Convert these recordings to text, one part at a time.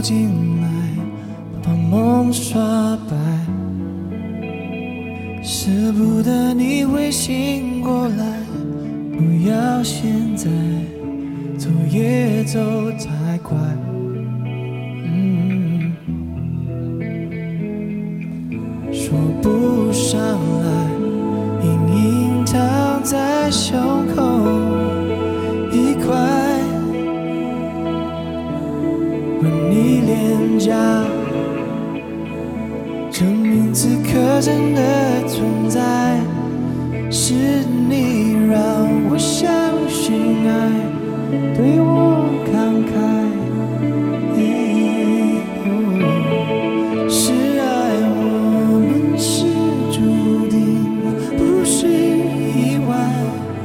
进来，把梦刷白，舍不得你会醒过来。不要现在，走也走太快。说不上来，隐隐躺在胸口一块，吻你脸颊，证明此刻真的存在。是你让我相信爱，对我慷慨。是爱，我们是注定，不是意外。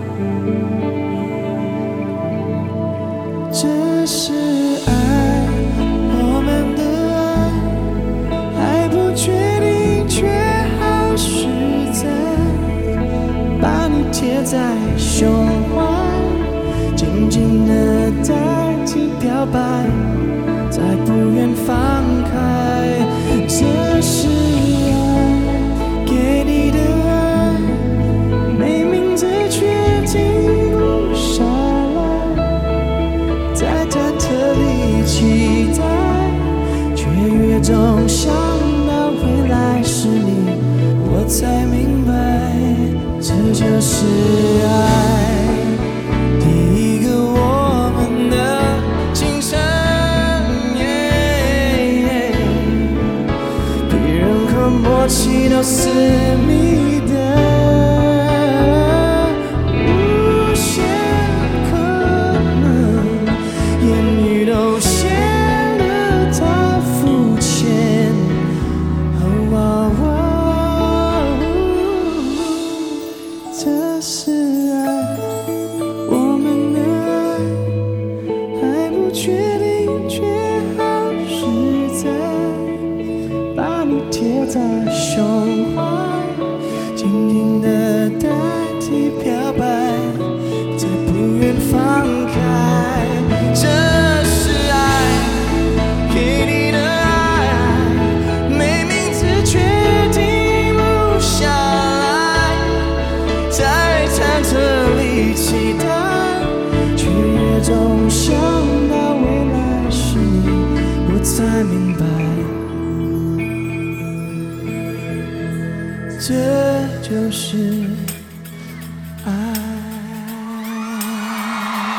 这是爱，我们的爱，还不确定，却好实在。把你贴在胸怀，紧紧地代替表白，再不愿放开。这是爱，给你的爱，没名字却停不下来，在忐忑里期待，却越总想到未来是你，我才明白，这就是爱。第一个我们的今生，比任何默契都私密的无限可能，言语都显得太肤浅。这是爱，我们的爱，还不确定，却好实在。把你贴在胸怀，紧紧地代替表白，再不愿放开。这是爱，给你的爱，没名字却停不下来，在忐忑里期待，却越总想到未来是你，我才明白，这就是